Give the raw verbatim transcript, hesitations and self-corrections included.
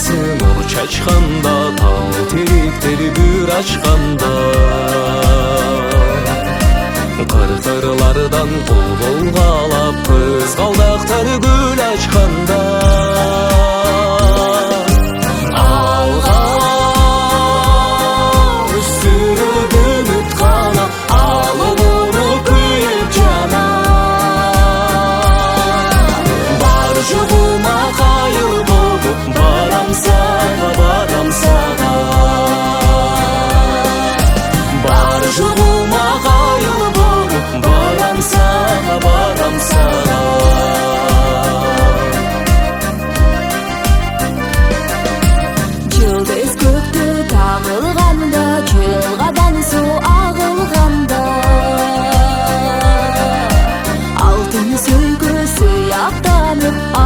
барасың ол чачканда, тал териктери бүр ачканда. Кыркырлардан кул болгалап, кызгалдактар гүл ачканда. Алга сүрүп үмүт кана, алып уну күйүп жана. Бар жогума кайыл болуп, барам сага, барам сага. Бар жогума кайыл болуп, барам сага, барам сага. Жылдыз көктө тагылганда, жылгадан суу агылганда, алтын сөйгө сыяктанып